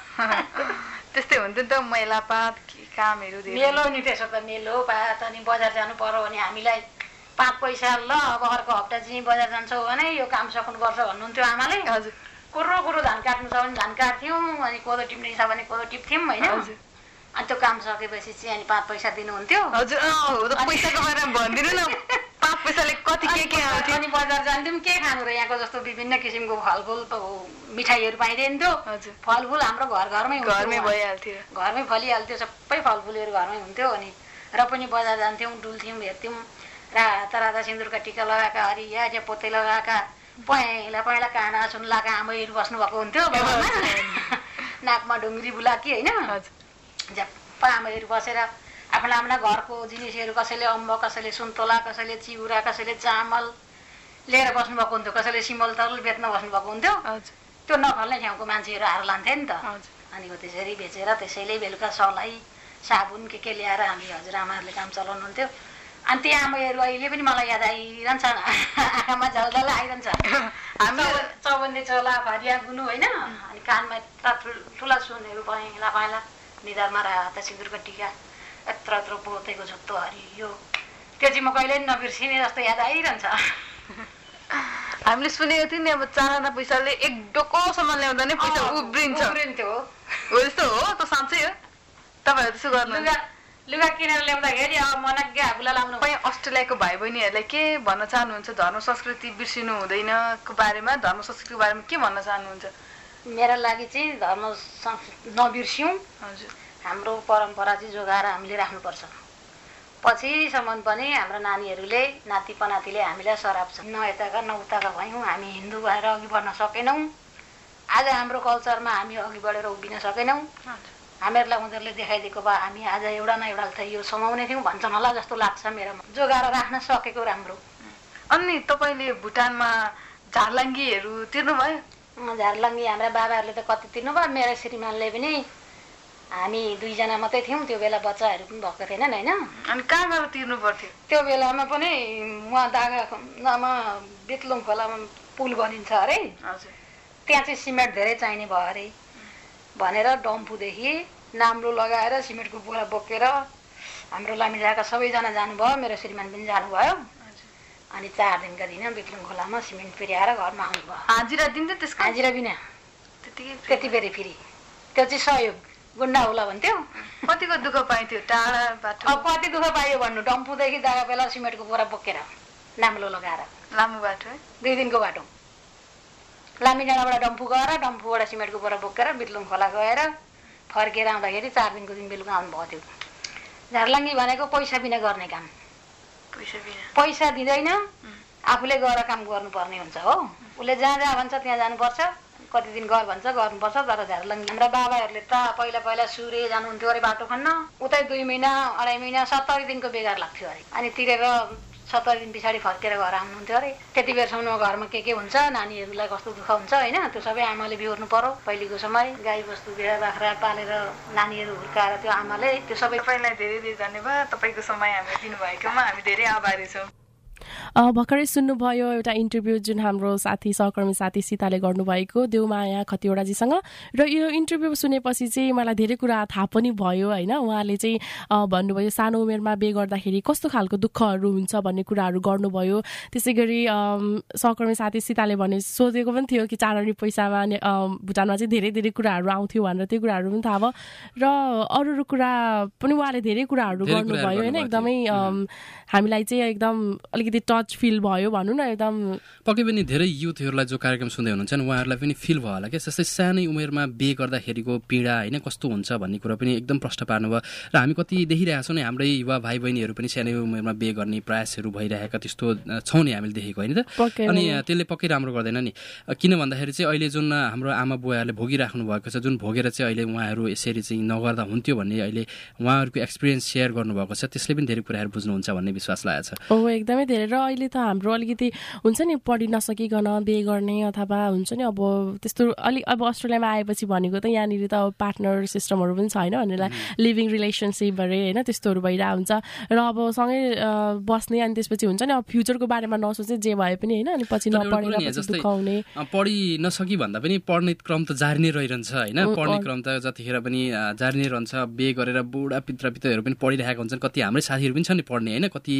त्यस्तै हुन्थ्यो नि त, मेलापात कामहरू।
मेलो नि त्यसो त मेलो पात अनि बजार जानु पर्यो भने हामीलाई 5 पैसा ल अब अर्को हप्ता चाहिँ बजार जान्छौ भने यो काम सक्नुपर्छ भन्नुहुन्थ्यो आमाले।
हजुर
कुरो धान काट्नु छ भने धान काट्थ्यौँ, अनि कोदो टिप्ने छ भने कोदो टिप्थ्यौँ होइन। अनि त्यो काम सकेपछि चाहिँ अनि 5 पैसा दिनुहुन्थ्यो।
हजुर पैसाको बारेमा भनिदिनु न, 5 पैसाले कति के आउँथ्यो?
अनि बजार जान्थ्यौँ के खानु र यहाँको जस्तो विभिन्न किसिमको फलफुल मिठाईहरू पाइँदैन्थ्यो। फलफुल हाम्रो घरमै
भइहाल्थ्यो,
घरमै फलिहाल्थ्यो। सबै फलफुलहरू घरमै हुन्थ्यो। अनि र पनि बजार जान्थ्यौँ, डुल्थ्यौँ, हेर्थ्यौँ। राता सिन्दुरका टिका लगाएका हरिया पोते लगाएका पहिला काना सुनलाका आमैहरू बस्नुभएको हुन्थ्यो नाकमा ढुङ्ग्री बुलाकी होइन। झ्याप्पा आमैहरू बसेर आफ्ना घरको जिनिसहरू कसैले अम्बक, कसैले सुन्तोला, कसैले चिउरा, कसैले चामल लिएर बस्नुभएको हुन्थ्यो, कसैले सिमल तरुल बेच्न बस्नुभएको हुन्थ्यो। त्यो नखल्ने ठाउँको मान्छेहरू आएर लान्थे नि त। अनि त्यसरी बेचेर त्यसैले बेलुका सलाई साबुन के ल्याएर हामी हजुरआमाहरूले काम चलाउनुहुन्थ्यो। अनि ती आमाहरू अहिले पनि मलाई याद आइरहन्छ, आँखामा झलझल आइरहन्छ। चौबन्दी चोला, भारिया गुनु होइन, अनि कानमा ठुला सुनहरू पहेँला पहेँला, निधारमा राता सिन्दुरको टिका, यत्रो यत्रो पोतेको झुत्तो हरियो, त्यो चाहिँ म कहिले पनि नबिर्सिने जस्तो याद आइरहन्छ।
हामीले सुनेको थियौँ नि अब चाना पैसाले एक डोकोसम्म ल्याउँदा नै पैसा उब्रिन्थ्यो हो त्यस्तो हो? त साँच्चै हो? तपाईँहरू त्यसो गर्नु?
लुगा किनेर ल्याउँदाखेरि अब मनग्गे आफूलाई लाउनु।
तपाईँ अस्ट्रेलियाको भाइ बहिनीहरूलाई के भन्न चाहनुहुन्छ धर्म संस्कृति बिर्सिनु हुँदैनको बारेमा, धर्म संस्कृतिको बारेमा के भन्न चाहनुहुन्छ?
मेरो लागि चाहिँ धर्म नबिर्स्यौँ।
हजुर,
हाम्रो परम्परा चाहिँ जोगाएर हामीले राख्नुपर्छ। पछिसम्म पनि हाम्रो नानीहरूले, नाति पनातिले हामीलाई सराप्छ। न यताका न उताका भयौँ, हामी हिन्दू भएर अघि बढ्न सकेनौँ। आज हाम्रो कल्चरमा हामी अघि बढेर उभिन सकेनौँ। हामीहरूलाई उनीहरूले देखाइदिएको भए हामी आज एउटा न एउटा त यो समाउने थियौँ भन्छन् होला जस्तो लाग्छ मेरोमा। जोगाएर राख्न सकेको राम्रो।
अनि तपाईँले भुटानमा झारलाङ्गीहरू तिर्नुभयो?
झारलाङ्गी हाम्रा बाबाहरूले त कति तिर्नुभयो, मेरो श्रीमानले पनि। हामी 2 जना मात्रै थियौँ त्यो बेला, बच्चाहरू पनि भएको थिएनन् होइन।
अनि कहाँ गएर तिर्नु पर्थ्यो?
त्यो बेलामा पनि उहाँ दागामा बेतलुङ खोलामा पुल बनिन्छ अरे।
हजुर,
त्यहाँ चाहिँ सिमेन्ट धेरै चाहिने भयो अरे भनेर डम्फुदेखि नाम्लो लगाएर सिमेन्टको बोरा बोकेर हाम्रो लामिझाका सबैजना जानुभयो, मेरो श्रीमान पनि जानुभयो। अनि 4 दिनका दिन बेतलुङ खोलामा सिमेन्ट फेरि आएर घरमा आउनुभयो।
हाजिरा दिन्थ्यो त्यसको?
हाजिरा बिना त्यति बेरै फेरि त्यो चाहिँ सहयोग गुन्डा होला भन्थ्यो।
कतिको दुःख पाइन्थ्यो टाढा बाटो?
अब कति दुःख पाइयो भन्नु, डम्फुदेखि दागा बेला सिमेन्टको बोरा बोकेर नाम्लो लगाएर।
लामो बाटो है?
2 दिनको बाटो। लामिडाँडाबाट डम्फु गएर, डम्फुबाट सिमेन्टको बोरा बोकेर बेतलुङ खोला गएर फर्केर आउँदाखेरि 4 दिनको दिन बेलुका आउनुभएको थियो। झारलाङ्गी भनेको पैसा बिना गर्ने काम। पैसा दिँदैन, आफूले गएर काम गर्नुपर्ने हुन्छ हो। उसले जहाँ जहाँ भन्छ त्यहाँ जानुपर्छ, कति दिन गर भन्छ गर्नुपर्छ। तर झारलाङ्गी हाम्रा बाबाहरूले त पहिला सुरे जानुहुन्थ्यो अरे बाटो खन्न, उतै 2 महिना 2.5 महिना 70 दिनको बेगार लाग्थ्यो अरे। अनि तिरेर 70 दिन पछाडि फर्केर घर आउनुहुन्थ्यो अरे। त्यति बेरसम्म घरमा के हुन्छ, नानीहरूलाई कस्तो दुःख हुन्छ होइन, त्यो सबै आमाले बिहोर्नु पर्यो। पहिलेको समय गाई बस्तु भेडा बाख्रा पालेर नानीहरू हुर्काएर त्यो आमाले त्यो सबै।
तपाईँलाई धेरै धेरै धन्यवाद, तपाईँको समय हामीले दिनुभएकोमा हामी धेरै आभारी छौँ।
भर्खरै सुन्नुभयो एउटा इन्टरभ्यू जुन हाम्रो साथी सहकर्मी साथी सीताले गर्नुभएको देवमाया खतिवडाजीसँग। र यो इन्टरभ्यू सुनेपछि चाहिँ मलाई धेरै कुरा थाहा पनि भयो होइन। उहाँले चाहिँ भन्नुभयो सानो उमेरमा बिहे गर्दाखेरि कस्तो खालको दुःखहरू हुन्छ भन्ने कुराहरू गर्नुभयो। त्यसै गरी सहकर्मी साथी सीताले भने सोधेको पनि थियो कि चारनी पैसामा भुटानमा चाहिँ धेरै धेरै कुराहरू आउँथ्यो भनेर, त्यो कुराहरू पनि थाहा भयो। र अरू कुरा पनि उहाँले धेरै कुराहरू गर्नुभयो होइन। एकदमै हामीलाई चाहिँ एकदम अलिकति टच फिल भयो भनौँ न। एकदम
पक्कै पनि धेरै युथहरूलाई जो कार्यक्रम सुन्दै हुनुहुन्छ नि उहाँहरूलाई पनि फिल भयो होला क्या। जस्तै सानै उमेरमा बिहे गर्दाखेरिको पीडा होइन कस्तो हुन्छ भन्ने कुरा पनि एकदम प्रश्न पार्नुभयो। र हामी कति देखिरहेको छौँ नि, हाम्रै युवा भाइ बहिनीहरू पनि सानै उमेरमा बिहे गर्ने प्रयासहरू भइरहेका त्यस्तो छौँ नि हामीले देखेको होइन त। अनि त्यसले पक्कै राम्रो गर्दैन नि। किन भन्दाखेरि चाहिँ अहिले जुन हाम्रो आमा बुवाहरूले भोगिराख्नु भएको छ, जुन भोगेर चाहिँ अहिले उहाँहरू यसरी चाहिँ नगर्दा हुन्थ्यो भन्ने अहिले उहाँहरूको एक्सपिरियन्स सेयर गर्नुभएको छ, त्यसले पनि धेरै कुराहरू बुझ्नुहुन्छ भन्ने विश्वास लागेको छ।
एकदमै धेरै। र अहिले त हाम्रो अलिकति हुन्छ नि पढि नसकिकन बिहे गर्ने अथवा हुन्छ नि अब त्यस्तो अब अस्ट्रेलियामा आएपछि भनेको त यहाँनिर त पार्टनर सिस्टमहरू पनि छैन भनेर लिभिङ रिलेसनसिप अरे होइन त्यस्तोहरू भइरहेको हुन्छ। र अब सँगै बस्ने अनि त्यसपछि हुन्छ नि अब फ्युचरको बारेमा नसोचे जे भए पनि होइन। अनि पछि नपढेर दुखाउने
पढि नसकी भन्दा पनि पढ्ने क्रम त जारी नै रहिरहन्छ होइन। पढ्ने क्रम त जतिखेर पनि जारी नै रहन्छ। बिहे गरेर बुढा पितृहरू पनि पढिरहेका हुन्छन्। कति हाम्रै साथीहरू पनि छन् नि पढ्ने होइन, कति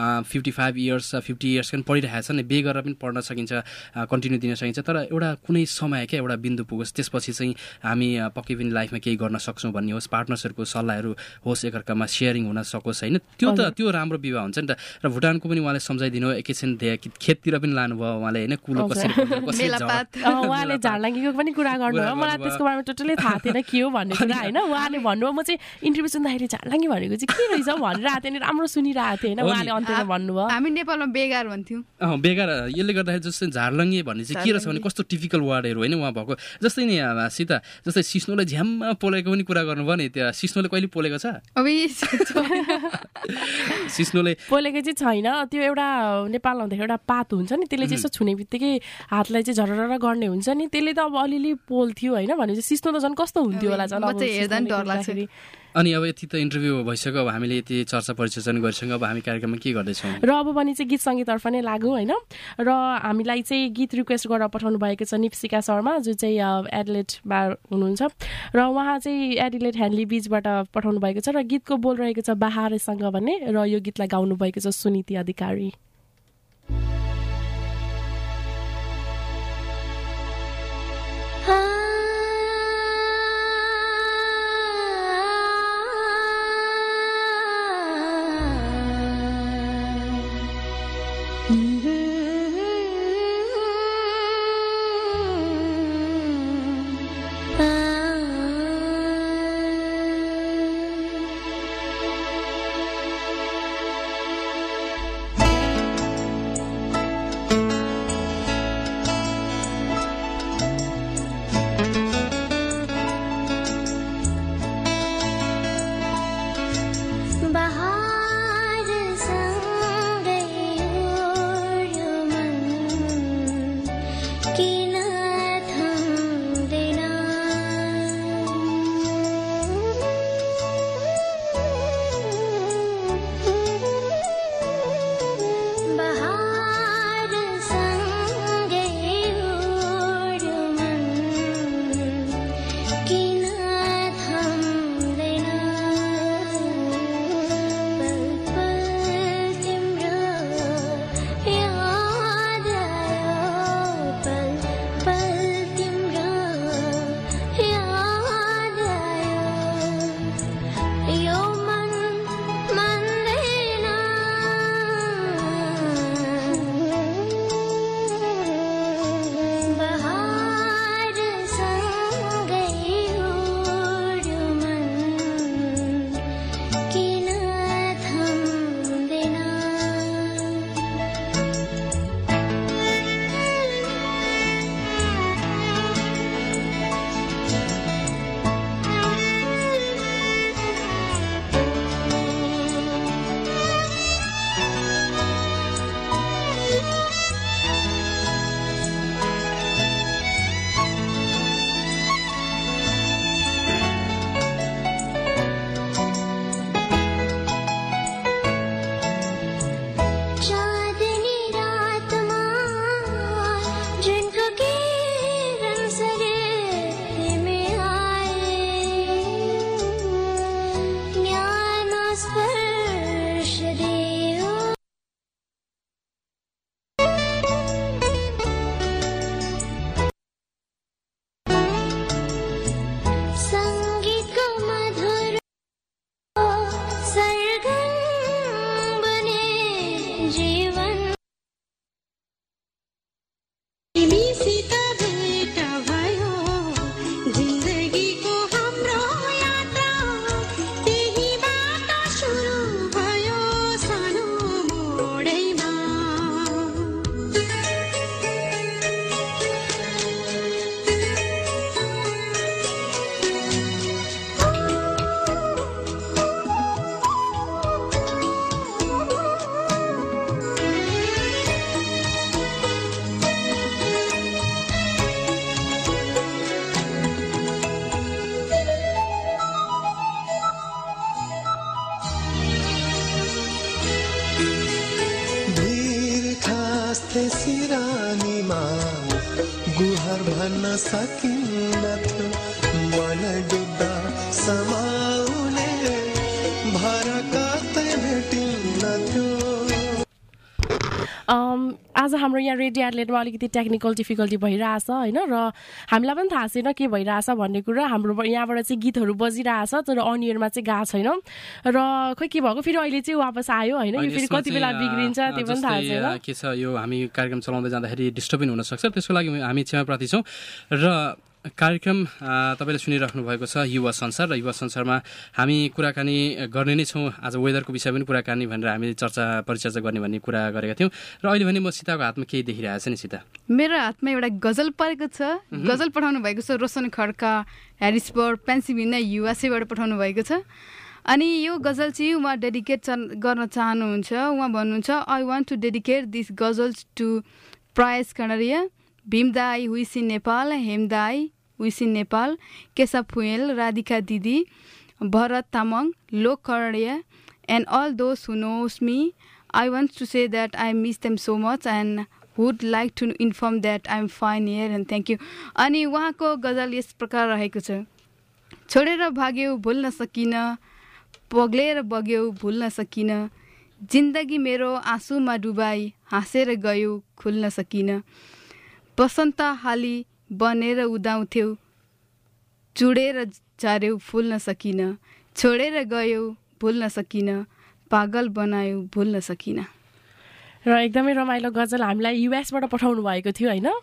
55 इयर्स 50 इयर्स पनि पढिरहेको छ नि। बिहे गरेर पनि पढ्न सकिन्छ, कन्टिन्यू दिन सकिन्छ। तर एउटा कुनै समय क्या एउटा बिन्दु पुगोस्, त्यसपछि चाहिँ हामी पक्कै पनि लाइफमा केही गर्न सक्छौँ भन्ने होस्, पार्टनर्सहरूको सल्लाहहरू होस्, एकअर्कामा सेयरिङ हुन सकोस् होइन। त्यो राम्रो विवाह हुन्छ नि त। र भुटानको पनि उहाँले सम्झाइदिनु, एकैछिन खेततिर पनि लानुभयो उहाँले होइन, कुलो कसरी
उहाँले झारलाङ्गीको पनि कुरा गर्नुभयो। मलाई त्यसको बारेमा टोटलै थाहा थिएन के हो भन्ने कुरा होइन। उहाँले भन्नुभयो, म चाहिँ इन्टरभ्यू सुन्दाखेरि झारलाङ्गी भनेको चाहिँ के रहेछ भनेर आएको थिएँ, राम्रो सुनिरहेको थिएँ होइन। उहाँले अन्त्यमा भन्नुभयो
हामी नेपालमा
नेपालमा बेगार भन्थ्यौँ
बेगार यसले गर्दाखेरि जस्तै झारलङ्गे भन्ने चाहिँ के रहेछ भने कस्तो टिपिकल वर्डहरू होइन उहाँ भएको जस्तै नि सीता जस्तै सिस्नोले झ्याम्मा पोलेको पनि कुरा गर्नुभयो नि त्यो सिस्नोले कहिले पोलेको छ सिस्नोले
पोलेको चाहिँ छैन त्यो एउटा नेपालमा हुँदाखेरि एउटा पात हुन्छ नि त्यसले चाहिँ यसो छुने बित्तिकै हातलाई चाहिँ झरर गर्ने हुन्छ नि त्यसले त अब अलिअलि पोल्थ्यो होइन भनेपछि सिस्नो त झन् कस्तो हुन्थ्यो होला झन्
हेर्दा नि डर लाग्छ
अनि अब यति त इन्टरभ्यू भइसक्यो अब हामीले यति चर्चा परिचर्चा गरिसक्यौँ अब हामी कार्यक्रममा के गर्दैछौँ
र अब पनि चाहिँ गीत सङ्गीततर्फ नै लागौँ होइन र हामीलाई चाहिँ गीत रिक्वेस्ट गरेर पठाउनु भएको छ निप्सिका शर्मा जो चाहिँ एडिलेडमा हुनुहुन्छ र उहाँ चाहिँ एडिलेड ह्यान्डली बीचबाट पठाउनु भएको छ र गीतको बोल रहेको छ बहारसँग भन्ने र यो गीतलाई गाउनु भएको छ सुनीति अधिकारी
भन्न सकिन्नथ्यो मन डुब्दा समाउने भर कतै भेटिन्नथ्यो।
आज हाम्रो यहाँ रेडियो एडिलेडमा अलिकति टेक्निकल डिफिकल्टी भइरहेछ होइन, र हामीलाई पनि थाहा छैन के भइरहेछ भन्ने कुरा। हाम्रो यहाँबाट चाहिँ गीतहरू बजिरहेछ तर अनियरमा चाहिँ गएको छैन, र खोइ के भएको फेरि अहिले चाहिँ वापस आयो होइन। यो फेरि कति बेला बिग्रिन्छ त्यो पनि थाहा छैन
के छ। यो हामी कार्यक्रम चलाउँदै जाँदाखेरि डिस्टर्बिङ हुनसक्छ, त्यसको लागि हामी क्षमा प्रार्थी छौँ। र कार्यक्रम तपाईँले सुनिराख्नु भएको छ युवा संसार र युवा संसारमा हामी कुराकानी गर्ने नै छौँ। आज वेदरको विषय पनि कुराकानी भनेर हामीले परिचर्चा गर्ने भन्ने कुरा गरेका थियौँ र अहिले भने म सीताको हातमा केही देखिरहेको छ नि। सीता, मेरो
हातमा एउटा गजल परेको छ। गजल पठाउनु भएको छ रोशन खड्का, ह्यारिसबर्ग, पेन्सिल्भेनिया, युएसएबाट पठाउनु भएको छ। अनि यो गजल चाहिँ उहाँ डेडिकेट गर्न चाहनुहुन्छ। उहाँ भन्नुहुन्छ, I want to dedicate this ghazals to Prayas Kanariya, भीमदाई हुइस इन नेपाल, हेमदाई who's in Nepal, Keshav Phuyal, Radhika didi, Bharat Tamang, Lok Kanariya, and all those who knows me. I want to say that I miss them so much and would like to inform that I am fine here and thank you. अनि उहाँको गजल यस प्रकार रहेको छ। छोडेर भाग्यौ भुल्न सकिन, पग्लेर बग्यौ भुल्न सकिन, जिन्दगी मेरो आँसुमा डुबाई हाँसेर गयो खुल्न सकिन, बसन्त हाली बनेर उदाउँथ्यौ चुडेर झार्यौ फुल्न सकिन, छोडेर गयो भुल्न सकिन, पागल बनायो भुल्न सकिन।
र एकदमै रमाइलो गजल हामीलाई युएसबाट पठाउनु भएको थियो होइन?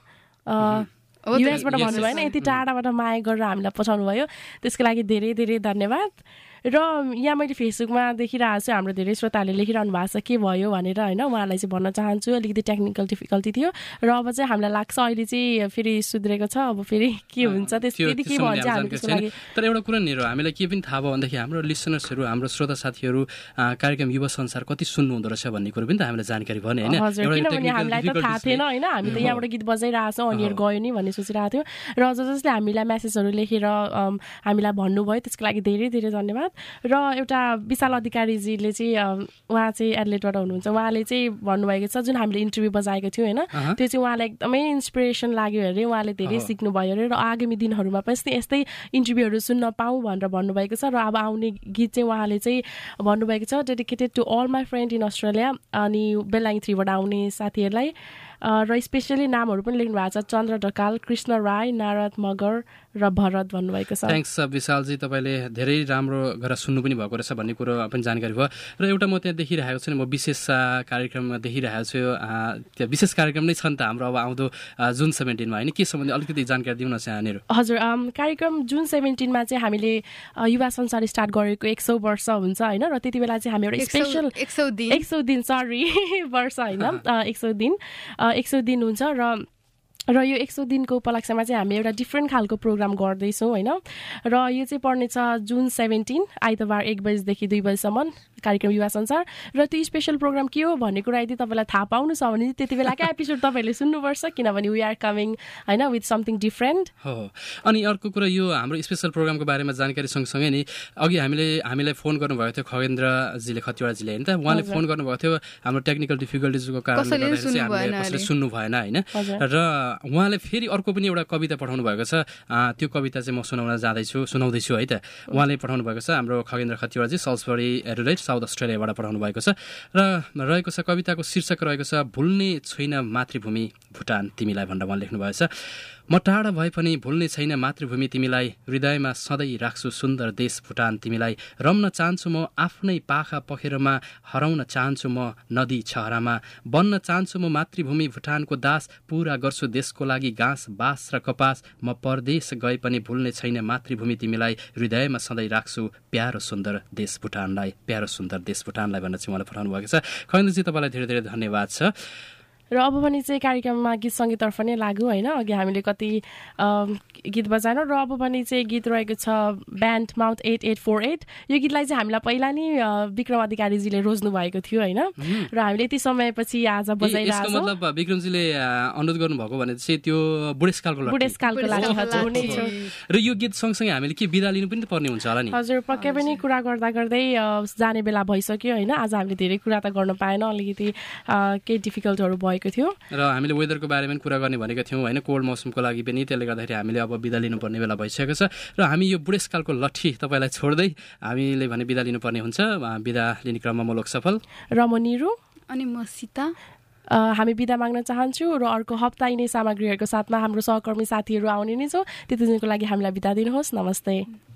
युएसबाट भन्नुभयो होइन, यति टाढाबाट माया गरेर हामीलाई पठाउनु भयो, त्यसको लागि धेरै धेरै धन्यवाद। र यहाँ मैले फेसबुकमा देखिरहेको छु हाम्रो धेरै श्रोताहरूले लेखिरहनु भएको छ के भयो भनेर होइन। उहाँलाई चाहिँ भन्न चाहन्छु अलिकति टेक्निकल डिफिकल्टी थियो र अब चाहिँ हामीलाई लाग्छ अहिले चाहिँ फेरि सुध्रेको छ। अब फेरि के हुन्छ त्यति के भन्छ हामी त्यसको लागि।
तर एउटा कुरा नि हामीलाई के पनि थाहा भयो भनेदेखि हाम्रो लिसनर्सहरू, हाम्रो श्रोता साथीहरू कार्यक्रम युवा संसार कति सुन्नु हुँदो रहेछ भन्ने कुरो पनि त हामीलाई जानकारी भयो नि होइन।
किनभने हामीलाई त थाहा थिएन होइन, हामी त यहाँबाट गीत बजाइरहेको छौँ अनियर गयो नि भन्ने सोचिरहेको थियो र जसले हामीलाई मेसेजहरू लेखेर हामीलाई भन्नुभयो त्यसको लागि धेरै धेरै धन्यवाद। र एउटा विशाल अधिकारीजीले चाहिँ उहाँ चाहिँ एडलेटबाट हुनुहुन्छ, उहाँले चाहिँ भन्नुभएको छ जुन हामीले इन्टरभ्यू बजाएको थियो होइन, त्यो चाहिँ उहाँलाई एकदमै इन्सपिरेसन लाग्यो अरे, उहाँले धेरै सिक्नुभयो अरे र आगामी दिनहरूमा पनि यस्तै इन्टरभ्यूहरू सुन्न पाऊँ भनेर भन्नुभएको छ। र अब आउने गीत चाहिँ उहाँले चाहिँ भन्नुभएको छ dedicated to all my friend in Australia अनि बेलाङ 3बाट आउने साथीहरूलाई र स्पेसली नामहरू पनि लेख्नु भएको छ चन्द्र ढकाल, कृष्ण राई, नारद मगर र भरत भन्नुभएको छ।
थ्याङ्क्स विशालजी, तपाईँले धेरै राम्रो गरेर सुन्नु पनि भएको रहेछ भन्ने कुरो पनि जानकारी भयो। र एउटा म त्यहाँ देखिरहेको छु नि, म विशेष कार्यक्रममा देखिरहेको छु, त्यो विशेष कार्यक्रम नै छ नि त हाम्रो अब आउँदो जुन 17मा होइन, के सम्बन्धी अलिकति जानकारी दिउन चाहनेहरू।
हजुर, कार्यक्रम जुन 17मा चाहिँ हामीले युवा संसार स्टार्ट गरेको 100 वर्ष हुन्छ होइन, र त्यति बेला चाहिँ हामी एउटा स्पेसल 100 दिन सरी वर्ष होइन 100 दिन हुन्छ र यो 100 दिनको उपलक्ष्यमा चाहिँ हामी एउटा डिफ्रेन्ट खालको प्रोग्राम गर्दैछौँ होइन। र यो चाहिँ पर्नेछ जुन 17 आइतबार 1 बजीदेखि 2 बजीसम्म कार्यक्रम युवा संसार। र त्यो स्पेसल प्रोग्राम के हो भन्ने कुरा यदि तपाईँलाई थाहा पाउनु छ भने त्यति बेलाकै एपिसोड तपाईँले सुन्नुपर्छ, किनभने वी आर कमिङ होइन विथ समथिङ डिफ्रेन्ट
हो। अनि अर्को कुरा यो हाम्रो स्पेसल प्रोग्रामको बारेमा जानकारी सँगसँगै नि अघि हामीलाई फोन गर्नुभएको थियो खगेन्द्रजीले, खतिवडाजीले होइन त, उहाँले फोन गर्नुभएको थियो हाम्रो टेक्निकल डिफिकल्टिजको कारणले कसैले सुन्नु भएन होइन। र उहाँले फेरि अर्को पनि एउटा कविता पठाउनु भएको छ, त्यो कविता चाहिँ म सुनाउँदैछु है त। उहाँले पठाउनु भएको छ हाम्रो खगेन्द्र खतिवडाजी सल्सबरी एडलेड साउथ अस्ट्रेलियाबाट पठाउनु भएको छ र रहेको छ कविताको शीर्षक रहेको छ भुल्ने छैन मातृभूमि भुटान तिमीलाई भनेर उहाँले लेख्नुभएको छ। म टाढा भए पनि भुल्ने छैन मातृभूमि तिमीलाई, हृदयमा सधैँ राख्छु सुन्दर देश भुटान तिमीलाई, रम्न चाहन्छु म आफ्नै पाखा पखेरमा, हराउन चाहन्छु म नदी छहरामा, बन्न चाहन्छु म मातृभूमि भुटानको दास, पूरा गर्छु देशको लागि घाँस बाँस र कपास, म परदेश गए पनि भुल्ने छैन मातृभूमि तिमीलाई, हृदयमा सधैँ राख्छु प्यारो सुन्दर देश भुटानलाई, प्यारो सुन्दर देश भुटानलाई भनेर चाहिँ उहाँले पठाउनु भएको छ। खगेन्द्रजी तपाईँलाई धेरै धेरै धन्यवाद छ।
र अब पनि चाहिँ कार्यक्रममा गीत सङ्गीततर्फ नै लाग्यो होइन, अघि हामीले कति गीत बजाएनौँ र अब पनि चाहिँ गीत रहेको छ ब्यान्ड माउथ 8848। यो गीतलाई चाहिँ हामीलाई पहिला नि विक्रम अधिकारीजीले रोज्नु भएको थियो होइन, र हामीले यति समयपछि आज बजाइरहेको छौँ।
मतलब विक्रमजीले अनुरोध गर्नुभएको भने चाहिँ त्यो बुढेसकालको
लागि
र यो गीत सँगसँगै हामीले के बिदा लिनु पनि पर्ने हुन्छ होला नि।
हजुर, पक्कै पनि कुरा गर्दा गर्दै जाने बेला भइसक्यो होइन, आज हामीले धेरै कुरा त गर्न पाएन, अलिकति केही डिफिकल्टहरू भयो थियो
र हामीले वेदरको बारेमा पनि कुरा गर्ने भनेका थियौँ होइन, कोल्ड मौसमको लागि पनि, त्यसले गर्दाखेरि हामीले अब बिदा लिनुपर्ने बेला भइसकेको छ र हामी यो बुढेसकालको लट्ठी तपाईँलाई छोड्दै हामीले भने बिदा लिनुपर्ने हुन्छ। बिदा लिने क्रममा म लोक सफल
र म निरु
अनि म सीता
हामी बिदा माग्न चाहन्छु र अर्को हप्ता यिनै सामग्रीहरूको साथमा हाम्रो सहकर्मी साथीहरू आउने नै छौँ, त्यति दिनको लागि हामीलाई बिदा दिनुहोस्। नमस्ते।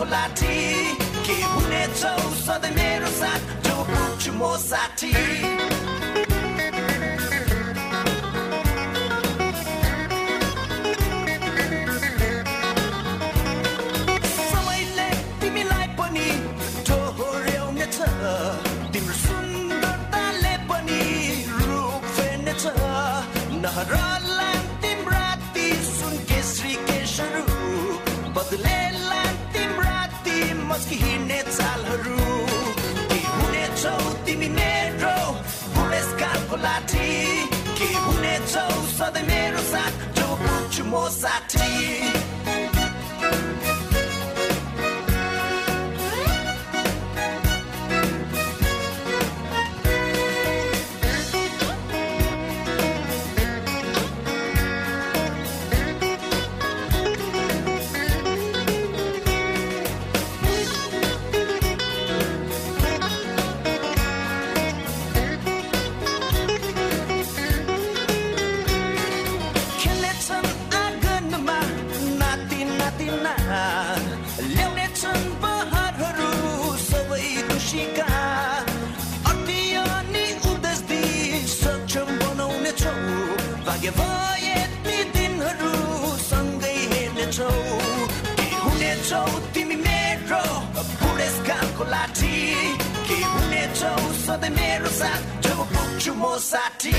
लाठी के हुनेछौ सधैँ मेरो साथ जब पुग्छु म साठी Naharalan timrati sun kesri kesharu Badlelan timrati maski hine chalharu Ke hune chau timi mero Buleskar ko lathi Ke hune chau sadai mero sath Jab pugchu mo साठी तिमी मेरो बुढेसकालको लाठी के हुनेछौ सधैँ मेरो साथ जब पुग्छु म साठी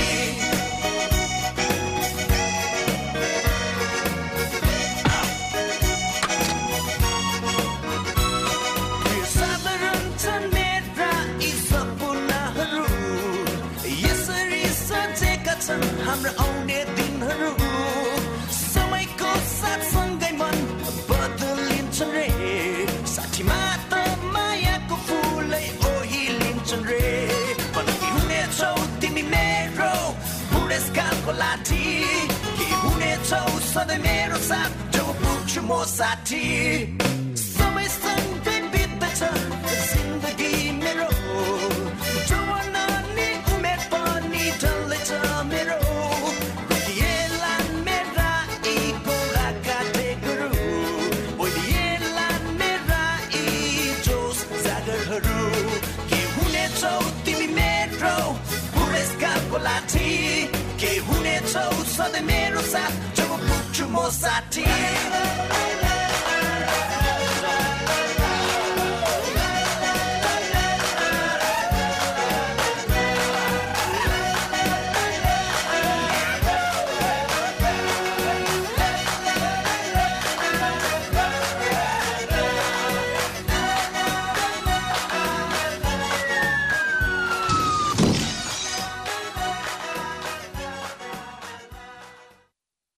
साधारण छन् मेरा यी सपनाहरू यसरी सजेका छन् हाम्रो आउने दिनहरू समयको साथसँगै मन बदलिन्छन् रे साथीमा त मायाको फुलै ओहिलिन्छन् रे पनि हुनेछौ तिमी मेरो बुढेसकालको लाठी के हुनेछौ सधैँ मेरो साथ जब पुग्छु म साठी समय सँगै बित्दैछ जिन्दगी मेरो जवाना नि उमेर पनि ढल्दैछ मेरो तिमी मेरो बुढेसकालको लाठी के हुनेछौ सधैँ मेरो साथ जब पुग्छु म साठी